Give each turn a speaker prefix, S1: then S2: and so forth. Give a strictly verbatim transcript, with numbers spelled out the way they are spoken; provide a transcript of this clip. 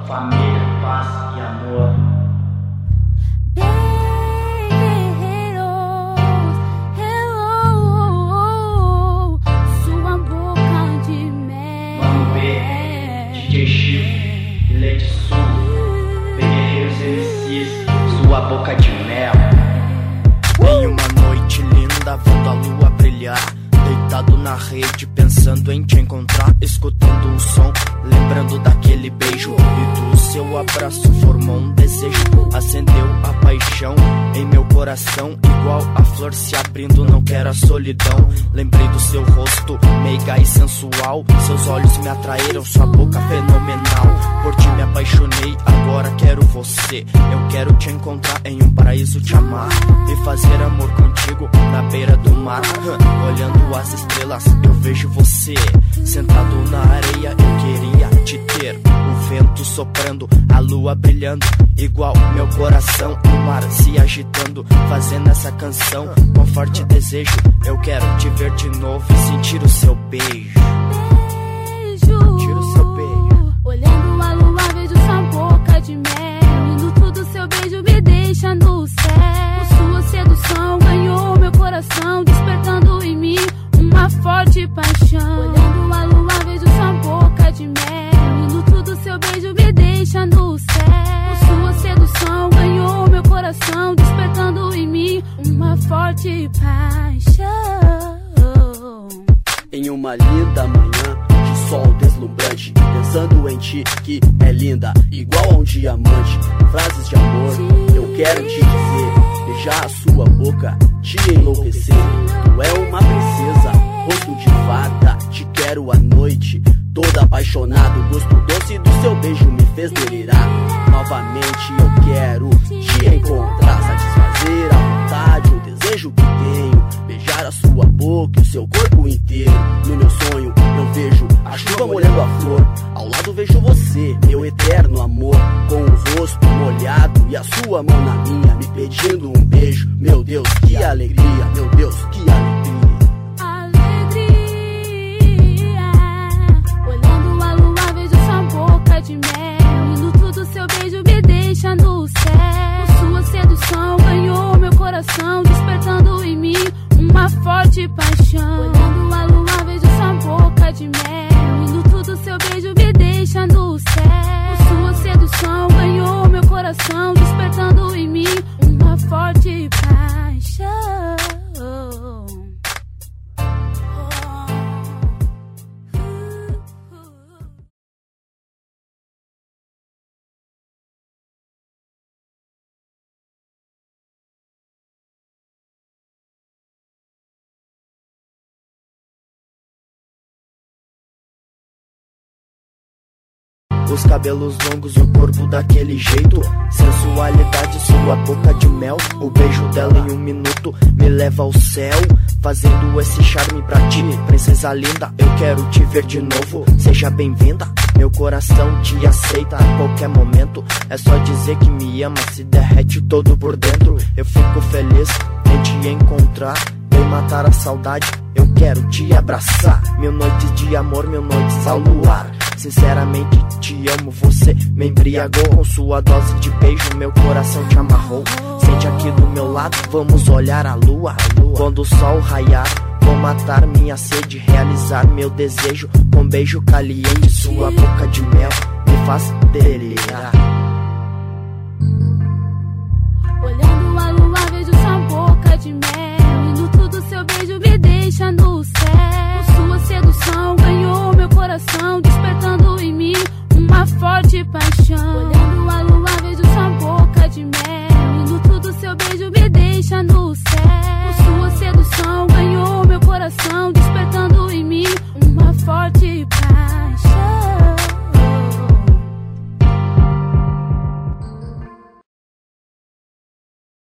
S1: família, paz e amor.
S2: Sua boca de mel.
S1: Mano B, D J Chico e Leite Sul, B Guerreiros M Cs, sua boca de mel.
S3: Em uma noite linda, vendo a lua brilhar, deitado na rede, pensando em te encontrar, escutando um som, lembrando daquele beijo, e do seu abraço formou um desejo, acendeu a paixão em meu coração, igual a flor se abrindo, não quero a solidão. Lembrei do seu rosto, meiga e sensual, seus olhos me atraíram, sua boca fenomenal. Por ti me apaixonei, agora quero você. Eu quero te encontrar em um paraíso, te amar e fazer amor contigo na beira do mar. Olhando as estrelas, eu vejo você sentado na areia, eu queria te ter. O vento soprando, a lua brilhando, igual meu coração, o mar se agitando, fazendo essa canção com forte desejo. Eu quero te ver de novo e sentir o seu beijo. Sentir o seu beijo.
S2: Olhando a lua, vejo sua boca de mel, e no tudo seu beijo me deixa no céu. Sua sedução ganhou meu coração, despertando em mim uma forte paixão. Olhando a lua, vejo sua boca de mel, e no tudo seu beijo me deixa no céu. Sua sedução ganhou meu coração, despertando em mim uma forte paixão.
S4: Em uma linda manhã de sol deslumbrante, pensando em ti que é linda, igual a um diamante. Frases de amor, eu quero te dizer, beijar a sua boca, te enlouquecer. Tu é uma princesa, rosto de fada, te quero à noite, toda apaixonado. O gosto doce do seu beijo me fez delirar. Novamente eu quero te encontrar, satisfazer a vontade, o desejo que tenho, beijar a sua boca e o seu corpo inteiro. No meu sonho eu vejo a chuva molhando a flor, ao lado vejo você, meu eterno amor, com o rosto molhado e a sua mão na minha, me pedindo um beijo. Meu Deus, que alegria, meu Deus, que alegria.
S2: De mel, e no tudo seu beijo me deixa no céu. Sua sedução ganhou meu coração, despertando em mim uma forte paixão. Olhando a lua, vejo sua boca de mel, e no tudo seu beijo me deixa no céu. Sua sedução ganhou meu coração, despertando em mim uma forte paixão.
S3: Os cabelos longos e o corpo daquele jeito, sensualidade, sua boca de mel. O beijo dela em um minuto me leva ao céu, fazendo esse charme pra ti, princesa linda. Eu quero te ver de novo, seja bem-vinda. Meu coração te aceita a qualquer momento, é só dizer que me ama, se derrete todo por dentro. Eu fico feliz em te encontrar, vem matar a saudade, eu quero te abraçar. Mil noites de amor, mil noites ao luar, sinceramente te amo, você me embriagou com sua dose de beijo, meu coração te amarrou. Sente aqui do meu lado, vamos olhar a lua. Quando o sol raiar, vou matar minha sede, realizar meu desejo com beijo caliente. Sua boca de mel me faz delirar.